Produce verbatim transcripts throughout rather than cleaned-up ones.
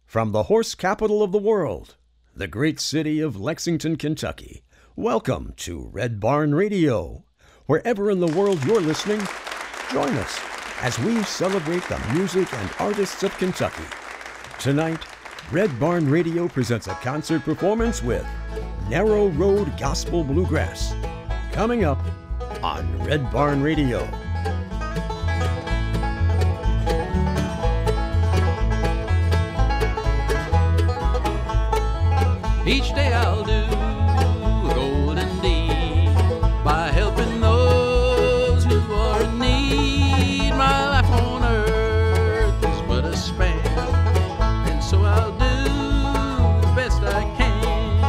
From the horse capital of the world, the great city of Lexington, Kentucky, welcome to Red Barn Radio. Wherever in the world you're listening, join us as we celebrate the music and artists of Kentucky. Tonight, Red Barn Radio presents a concert performance with Narrow Road Gospel Bluegrass. Coming up on Red Barn Radio. Each day I'll do a golden deed by helping those who are in need. My life on earth is but a span, and so I'll do the best I can.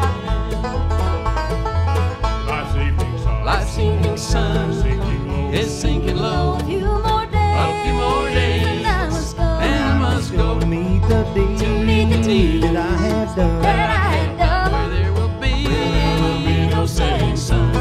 Life's evening sun, Life's evening sun sinking low, is sinking low. A few more days, A few more days, and I must go, and I must go to meet the deed, to meet the deed that I have done. that I had done. where there will be, there will be no setting sun.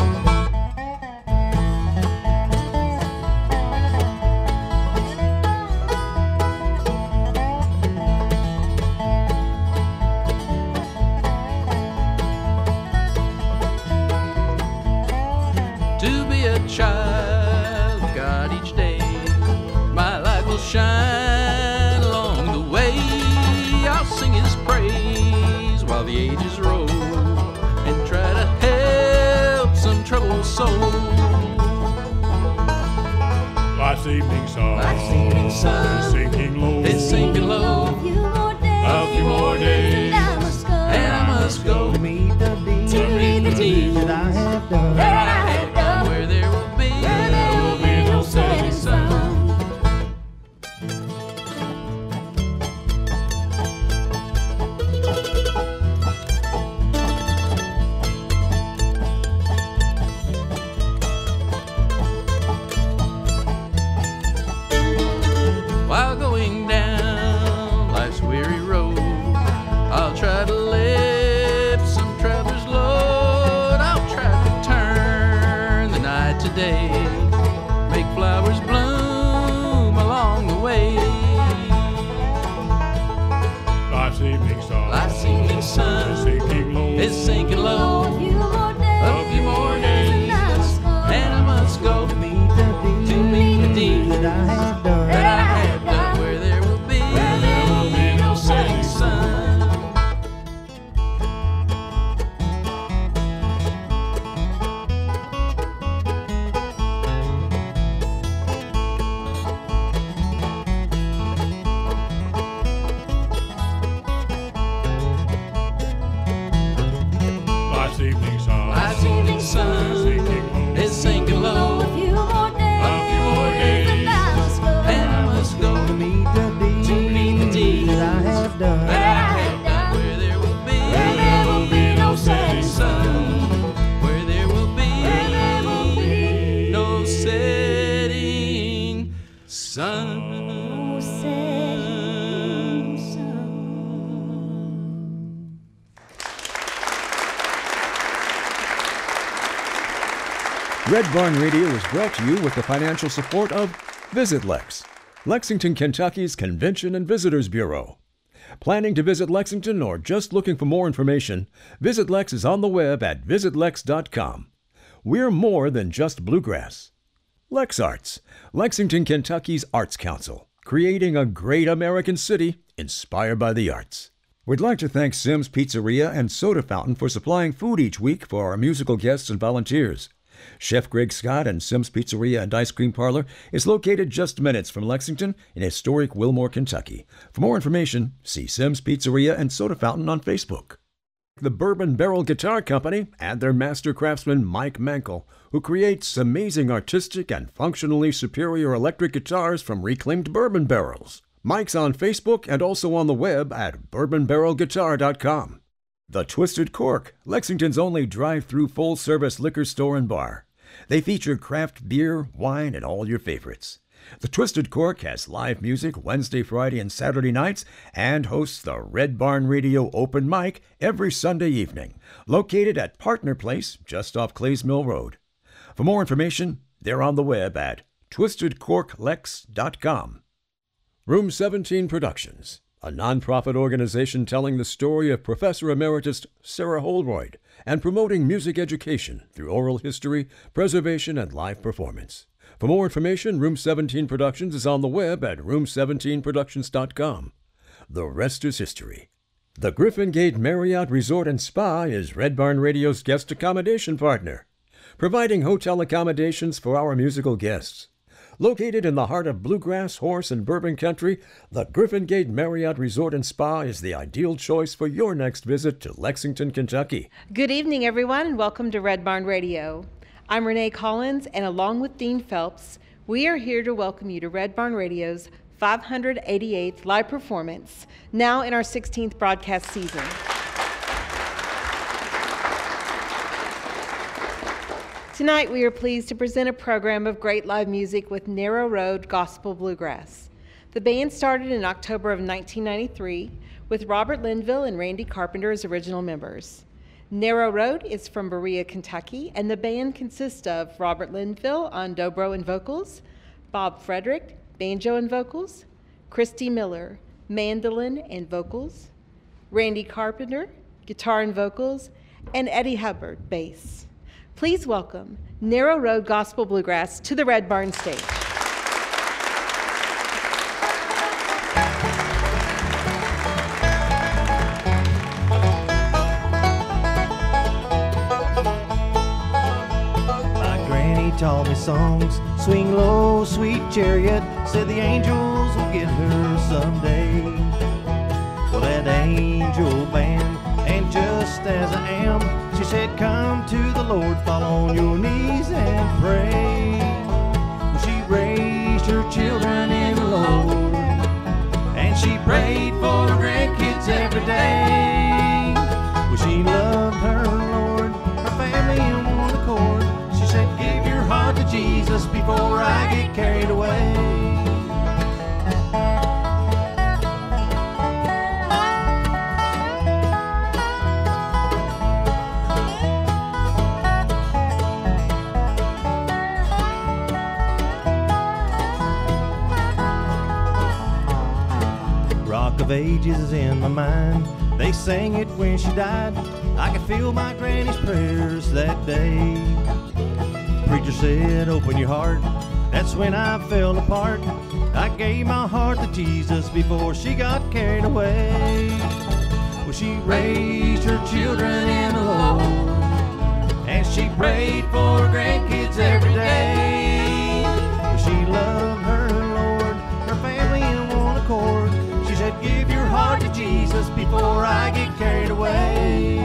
To be a child of God each day, my light will shine along the way. I'll sing His praise while the ages roll, and try to help some troubled soul. life's evening sun, Life's evening sun sinking low, is sinking low, A few more days, A few more days, and I must go, and I must go To meet the deed, to meet the deed that I have done. that I had done. where there will be, Where there will be no setting sun. While going down life's weary road, I'll try to lift some traveler's load. I'll try to turn the night to day, make flowers bloom along the way. life's evening sun, Life's evening sun sinking low, is sinking low. A few more days, A few more days, and I must go, and I must go To meet the deed, to meet the deed that I have done. that I have done, where there will be, where there will be no setting sun. life's evening sun, Life's evening sun sinking low, is sinking low, A few more days, A few more days, and I must go, and I must go To meet the deed, to meet the deed that I have done. that I have done, where there will be, where there will be no setting sun. where there will be, Where there will be no setting sun. no setting sun. Red Barn Radio is brought to you with the financial support of Visit Lex, Lexington, Kentucky's Convention and Visitors Bureau. Planning to visit Lexington or just looking for more information, Visit Lex is on the web at visit lex dot com. We're more than just bluegrass. Lex Arts, Lexington, Kentucky's Arts Council, creating a great American city inspired by the arts. We'd like to thank Sim's Pizzeria and Soda Fountain for supplying food each week for our musical guests and volunteers. Chef Greg Scott and Sim's Pizzeria and Ice Cream Parlor is located just minutes from Lexington in historic Wilmore, Kentucky. For more information, see Sim's Pizzeria and Soda Fountain on Facebook. The Bourbon Barrel Guitar Company and their master craftsman Mike Mankel, who creates amazing artistic and functionally superior electric guitars from reclaimed bourbon barrels. Mike's on Facebook and also on the web at bourbon barrel guitar dot com. The Twisted Cork, Lexington's only drive-through full-service liquor store and bar. They feature craft beer, wine, and all your favorites. The Twisted Cork has live music Wednesday, Friday, and Saturday nights and hosts the Red Barn Radio Open Mic every Sunday evening, located at Partner Place just off Clays Mill Road. For more information, they're on the web at twisted cork lex dot com. Room seventeen Productions a nonprofit organization telling the story of Professor Emeritus Sarah Holroyd and promoting music education through oral history, preservation, and live performance. For more information, Room seventeen Productions is on the web at room seventeen productions dot com. The rest is history. The Griffin Gate Marriott Resort and Spa is Red Barn Radio's guest accommodation partner, providing hotel accommodations for our musical guests. Located in the heart of bluegrass, horse, and bourbon country, the Griffin Gate Marriott Resort and Spa is the ideal choice for your next visit to Lexington, Kentucky. Good evening, everyone, and welcome to Red Barn Radio. I'm Renee Collins, and along with Dean Phelps, we are here to welcome you to Red Barn Radio's five hundred eighty-eighth live performance, now in our sixteenth broadcast season. Tonight, we are pleased to present a program of great live music with Narrow Road Gospel Bluegrass. The band started in October of nineteen ninety-three with Robert Linville and Randy Carpenter as original members. Narrow Road is from Berea, Kentucky, and the band consists of Robert Linville on dobro and vocals, Bob Frederick, banjo and vocals, Christy Miller, mandolin and vocals, Randy Carpenter, guitar and vocals, and Eddie Hubbard, bass. Please welcome Narrow Road Gospel Bluegrass to the Red Barn stage. Taught me songs, swing low, sweet chariot, said the angels will get her someday. Well, that angel band, and just as I am, she said, come to the Lord, fall on your knees and pray. Well, she raised her children in the Lord, and she prayed for her grandkids every day. Well, she loved her Lord, her family in one accord. She said, give your heart to Jesus before I get carried away. Rock of Ages is in my mind. They sang it when she died. I could feel my granny's prayers that day. Preacher said, open your heart. That's when I fell apart. I gave my heart to Jesus before she got carried away. Well, she raised her children in the Lord, and she prayed for her grandkids every day. Well, she loved her Lord, her family in one accord. She said, give your heart to Jesus before I get carried away.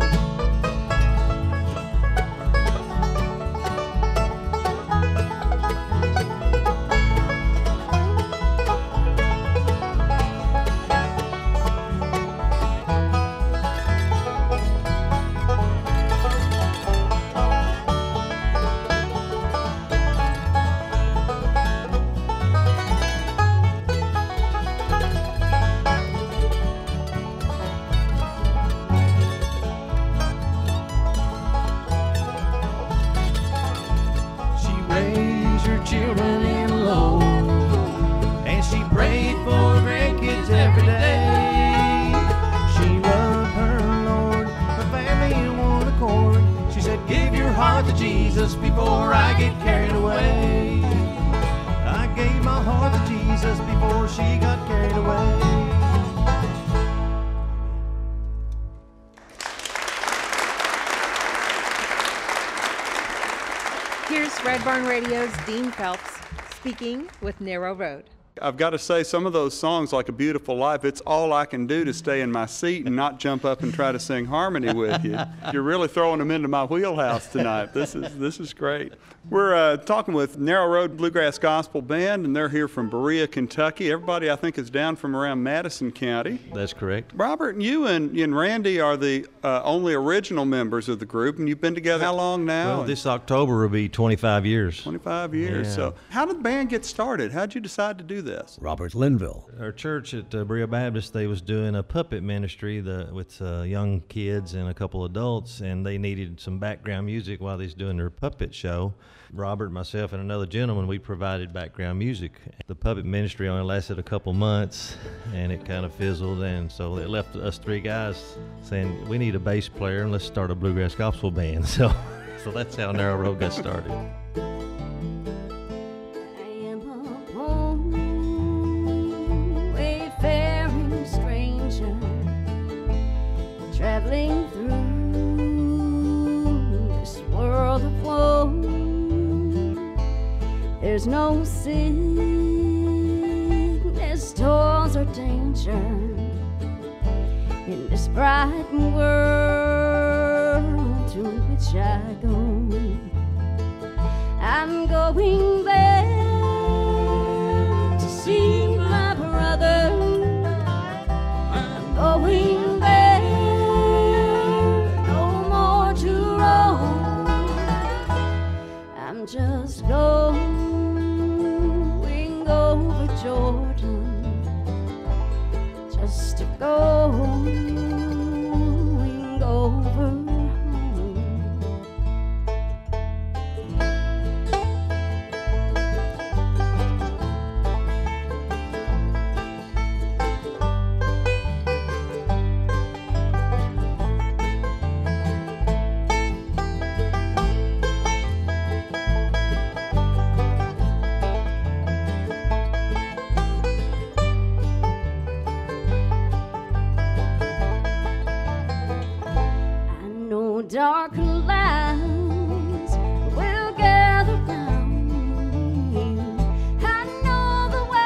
Before I get carried away. I gave my heart to Jesus before she got carried away. Here's Red Barn Radio's Dean Phelps speaking with Narrow Road. I've got to say, some of those songs, like A Beautiful Life, it's all I can do to stay in my seat and not jump up and try to sing harmony with you. You're really throwing them into my wheelhouse tonight. This is this is great. We're uh, talking with Narrow Road Bluegrass Gospel Band, and they're here from Berea, Kentucky. Everybody, I think, is down from around Madison County. That's correct. Robert, you and, and Randy are the uh, only original members of the group, and you've been together how long now? Well, this October will be twenty-five years. twenty-five years. Yeah. So how did the band get started? How did you decide to do this? this? Robert Linville. Our church at uh, Berea Baptist, they was doing a puppet ministry the, with uh, young kids and a couple adults, and they needed some background music while they was doing their puppet show. Robert, myself, and another gentleman, we provided background music. The puppet ministry only lasted a couple months, and it kind of fizzled, and so it left us three guys saying, we need a bass player, and let's start a bluegrass gospel band. So, so that's how Narrow Road got started. I am a home wayfaring stranger, traveling through this world of woe. There's no sickness, toils, or danger in this bright world to which I go. I'm going there to see my brother. I'm going there, no more to roam. I'm just going over Jordan, just to go over home. Dark clouds will gather round me. I know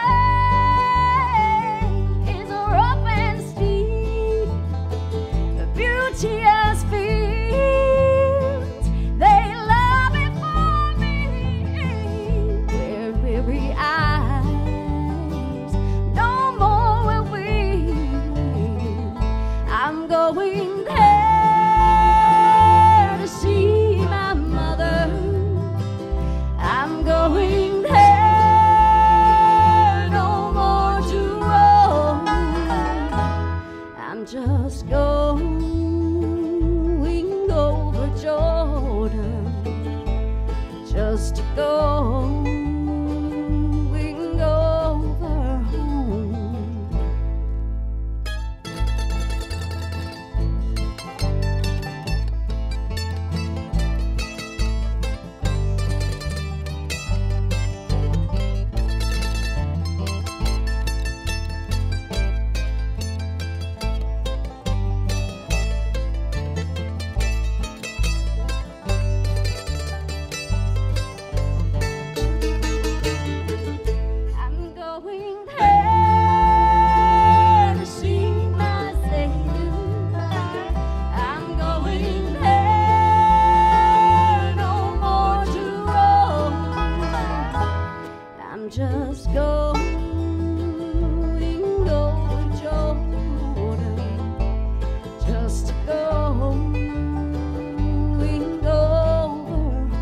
the way is rough and steep. The beauteous fields they lie before me, where weary eyes no more will weep. I'm going there. Going there, no more to roam. I'm just going over Jordan, just to go over home. Just going over Jordan, just to go over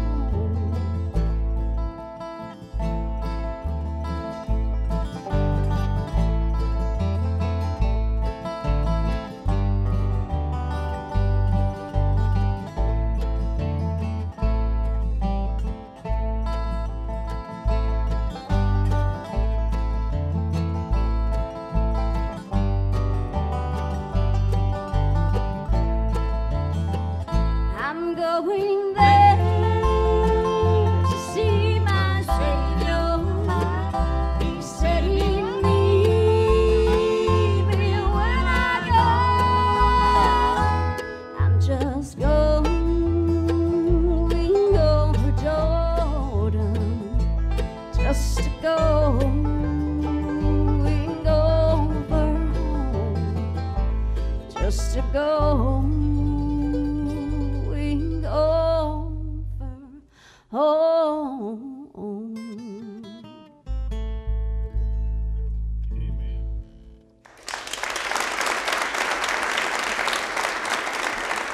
going there to see my Savior. He said he'd meet me when I go. I'm just going over Jordan, just to go over home, just to go home. Amen.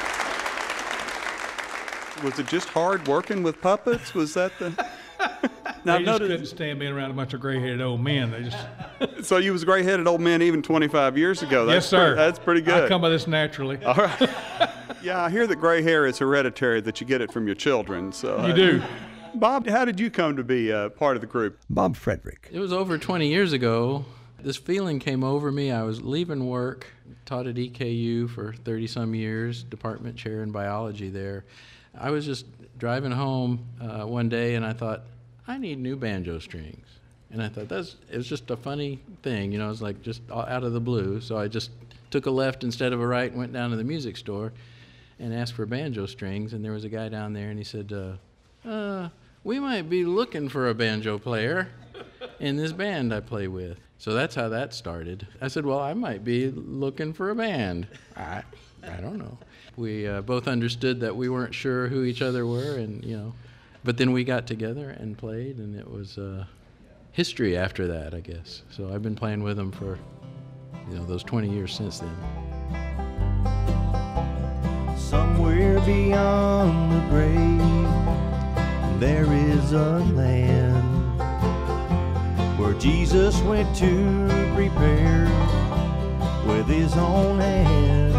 Was it just hard working with puppets? Was that the... Now, They just notice- couldn't stand being around a bunch of gray-headed old men. They just So you was gray-headed old man even twenty-five years ago. That's yes, sir. Pretty, that's pretty good. I come by this naturally. All right. Yeah, I hear that gray hair is hereditary, that you get it from your children. So You do. Bob, how did you come to be uh, part of the group? Bob Frederick. It was over twenty years ago. This feeling came over me. I was leaving work, taught at E K U for thirty some years, department chair in biology there. I was just driving home uh, one day and I thought, I need new banjo strings. And I thought, that's, it was just a funny thing, you know, it was like just out of the blue. So I just took a left instead of a right and went down to the music store and asked for banjo strings. And there was a guy down there and he said, uh, uh, we might be looking for a banjo player in this band I play with. So that's how that started. I said, well, I might be looking for a band. I, I don't know. We uh, both understood that we weren't sure who each other were, and you know, but then we got together and played, and it was uh, history after that, I guess. So I've been playing with them for, you know, those twenty years since then. Somewhere beyond the grave, there is a land where Jesus went to prepare with his own hands.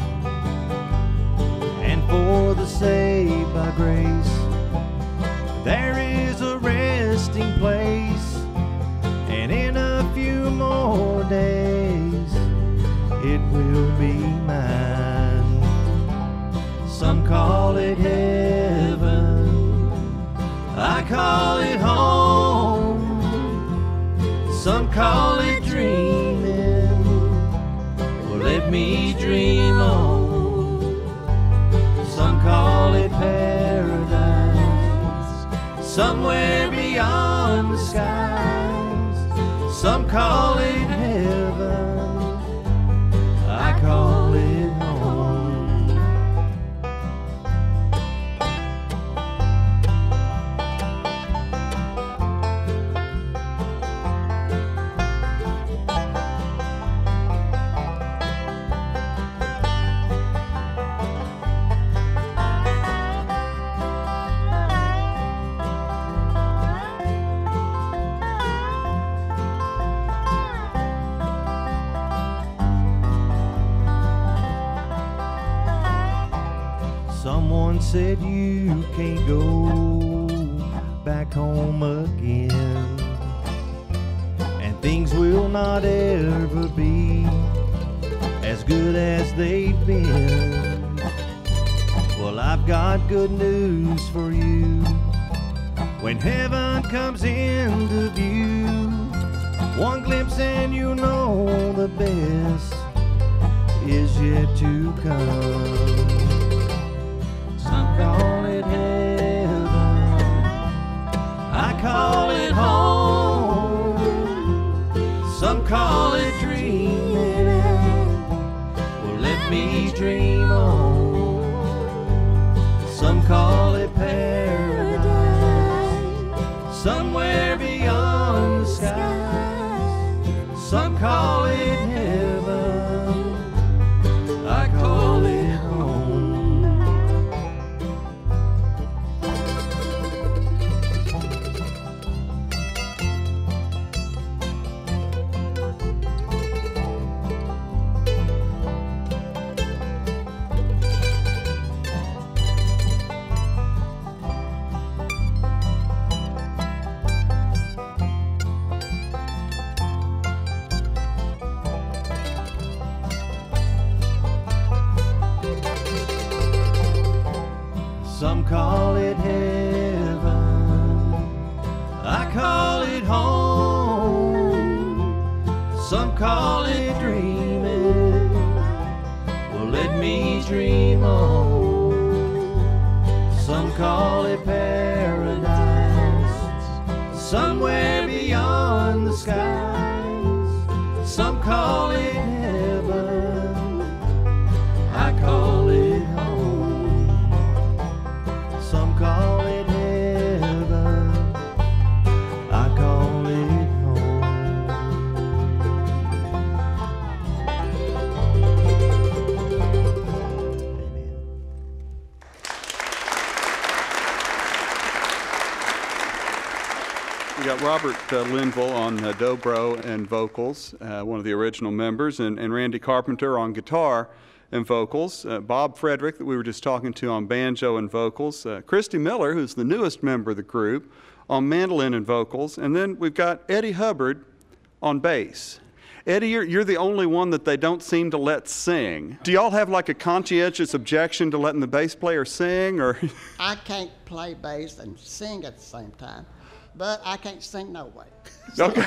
And for the saved by grace, there is a resting place. And in a few more days, it will be mine. Some call it heaven, I call it home. Some call it dreaming, well, let me dream on. Some call it paradise, somewhere beyond the skies. Some call it heaven, I call it home. Someone said you can't go back home again, and things will not ever be as good as they've been. Well, I've got good news for you. When heaven comes into view, one glimpse and you know the best is yet to come. Some call it heaven, I call it home. Some call it dreaming, well, let me dream on. Some call it paradise, somewhere beyond the skies. Some call it heaven, I call it home. Some call it heaven, I call it home. Some call it dreaming, well, let me dream on. Some call it paradise, somewhere beyond the skies. Some call it heaven, I call it home. Some call it heaven, I call it home. got Robert uh, Linville on uh, dobro and vocals, uh, one of the original members, and, and Randy Carpenter on guitar and vocals, uh, Bob Frederick that we were just talking to on banjo and vocals, uh, Christy Miller, who's the newest member of the group, on mandolin and vocals, and then we've got Eddie Hubbard on bass. Eddie, you're, you're the only one that they don't seem to let sing. Do y'all have like a conscientious objection to letting the bass player sing, or? I can't play bass and sing at the same time, but I can't sing no way. Okay.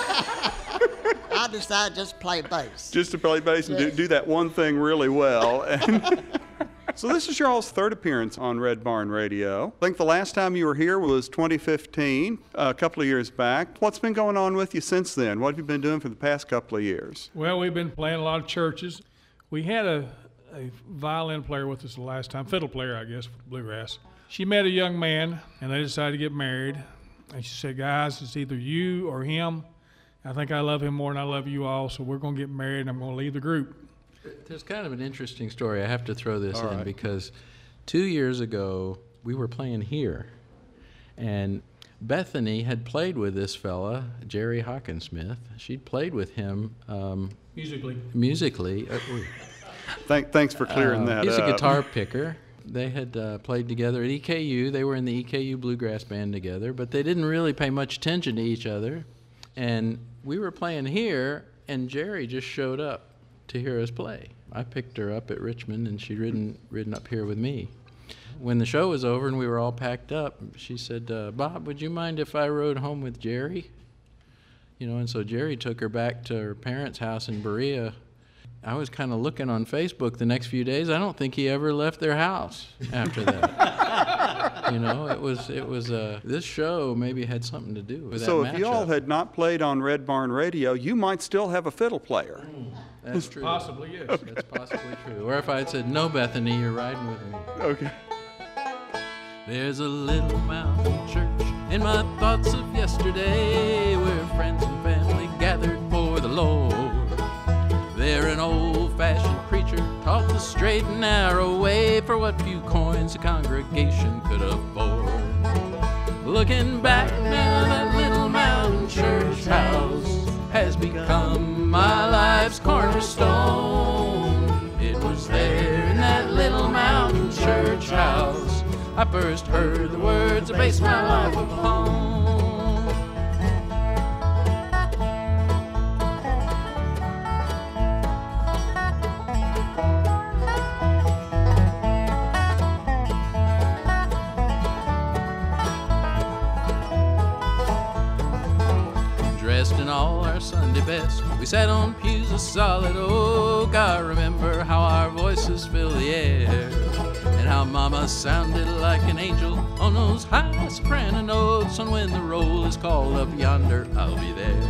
I decided just play bass. Just to play bass and do, Yes. do that one thing really well. And so this is your all's third appearance on Red Barn Radio. I think the last time you were here was twenty fifteen, a couple of years back. What's been going on with you since then? What have you been doing for the past couple of years? Well, we've been playing a lot of churches. We had a, a violin player with us the last time, fiddle player, I guess, with bluegrass. She met a young man, and they decided to get married. And she said, guys, it's either you or him. I think I love him more than I love you all, so we're going to get married, and I'm going to leave the group. There's kind of an interesting story. I have to throw this All in right. because two years ago we were playing here, and Bethany had played with this fella, Jerry Hawkinsmith. She'd played with him um, Musically. musically. Uh, ooh. Thank, thanks for clearing Uh, that he's up. a guitar picker. They had uh, played together at E K U. They were in the E K U Bluegrass Band together, but they didn't really pay much attention to each other. And we were playing here, and Jerry just showed up to hear us play. I picked her up at Richmond, and she'd ridden, ridden up here with me. When the show was over and we were all packed up, she said, uh, Bob, would you mind if I rode home with Jerry? You know, and so Jerry took her back to her parents' house in Berea. I was kind of looking on Facebook the next few days. I don't think he ever left their house after that. You know, it was, it was, uh, this show maybe had something to do with So that if you all matchup. had not played on Red Barn Radio, you might still have a fiddle player. That's true. Possibly, yes. That's possibly true. Or if I had said, no, Bethany, you're riding with me. Okay. There's a little mountain church in my thoughts of yesterday where friends and family gathered for the Lord. There an old-fashioned preacher taught the straight and narrow way for what few coins the congregation could afford. Looking back now, that little mountain church house has become my life's cornerstone. It was there in that little mountain church house I first heard the words I based my life upon. Dressed in all our Sunday best, we sat on pews of solid oak. I remember how our voices filled the air, and how Mama sounded like an angel on those high soprano notes. And when the roll is called up yonder, I'll be there.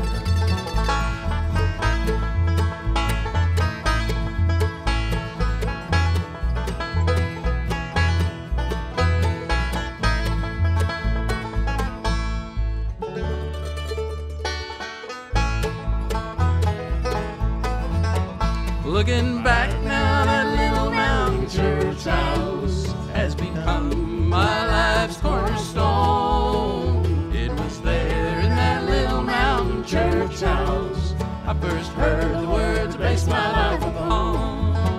Looking back now, that little mountain church house has become my life's cornerstone. It was there in that little mountain church house I first heard the words I based my life upon.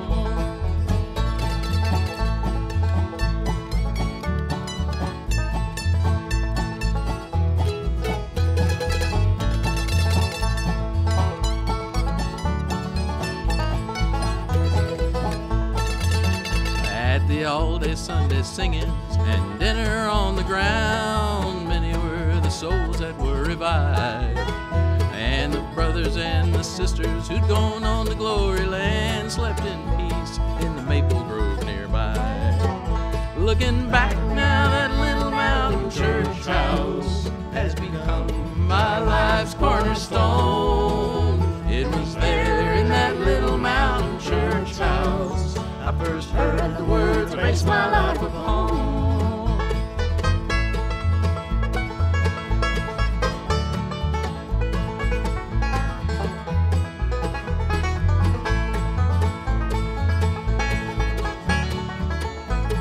The all-day Sunday singings and dinner on the ground. Many were the souls that were revived, and the brothers and the sisters who'd gone on to glory land slept in peace in the maple grove nearby. Looking back now, that little mountain church house has become my life's cornerstone. It was there in that little mountain church house I first heard the words I based my life upon.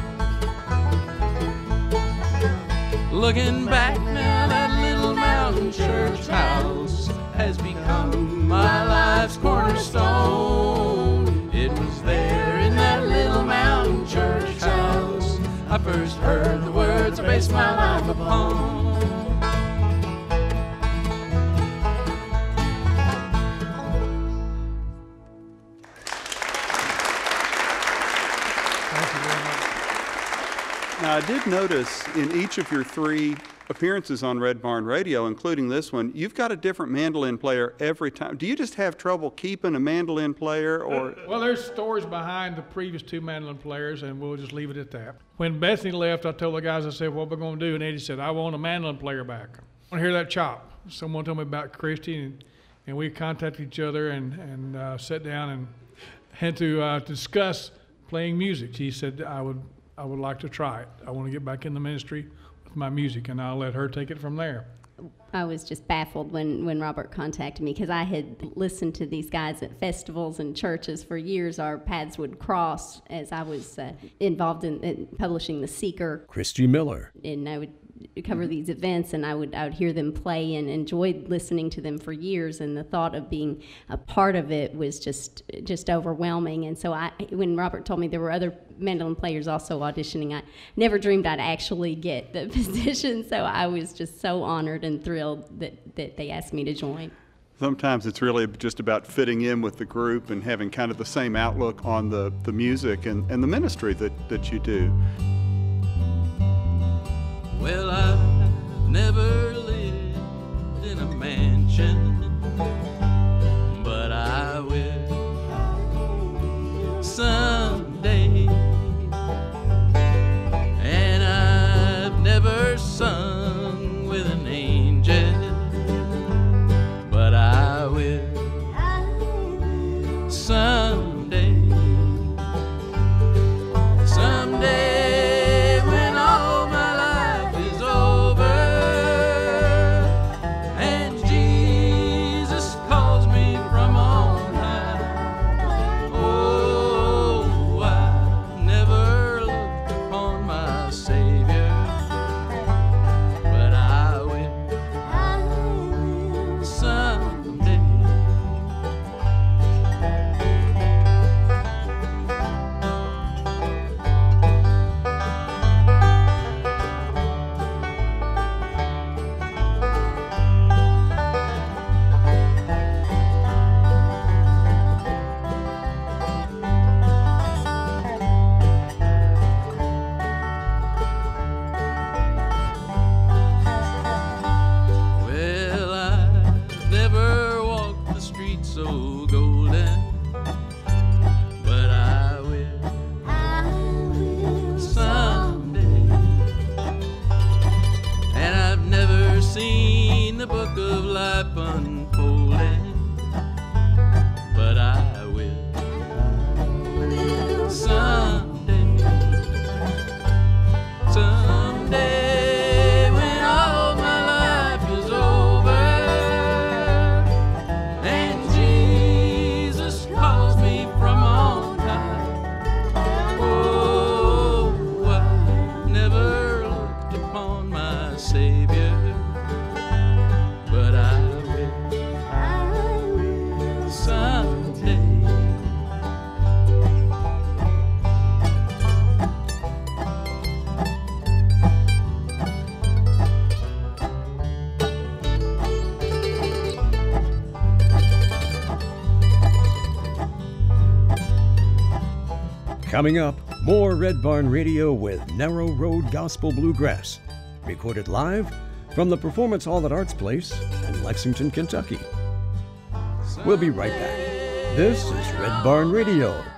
Looking back now, that little mountain church house has become my life's cornerstone. It was there in that little mountain church house I first heard the words I based my life upon. Now, I did notice in each of your three appearances on Red Barn Radio, including this one, you've got a different mandolin player every time. Do you just have trouble keeping a mandolin player, or? Well, there's stories behind the previous two mandolin players, and we'll just leave it at that. When Bethany left, I told the guys, I said, what we're going to do? And Eddie said, I want a mandolin player back. I want to hear that chop. Someone told me about Christy, and, and we contacted each other and, and uh, sat down and had to uh, discuss playing music. She said, I would, I would like to try it. I want to get back in the ministry with my music, and I'll let her take it from there. I was just baffled when, when Robert contacted me, because I had listened to these guys at festivals and churches for years. Our paths would cross as I was uh, involved in, in publishing The Seeker. Christy Miller. And I would cover these events, and I would I would hear them play and enjoyed listening to them for years, and the thought of being a part of it was just just overwhelming. And so I, when Robert told me there were other mandolin players also auditioning, I never dreamed I'd actually get the position, so I was just so honored and thrilled that, that they asked me to join. Sometimes it's really just about fitting in with the group and having kind of the same outlook on the, the music and, and the ministry that, that you do. Well, I've never lived in a mansion, but I will someday. And I've never sung with an angel, but I will someday. Someday when all my life is over and Jesus calls me from on high. Oh, I never looked upon my Savior, but I will someday. Well, I've never walked the streets so golden, but I will someday. And I've never seen the book of life unfolding, but I will someday. Someday when all my life is over and Jesus calls me from on high. Oh, I never looked upon my Savior, but I will someday. Coming up, more Red Barn Radio with Narrow Road Gospel Bluegrass. Recorded live from the Performance Hall at Arts Place in Lexington, Kentucky. We'll be right back. This is Red Barn Radio.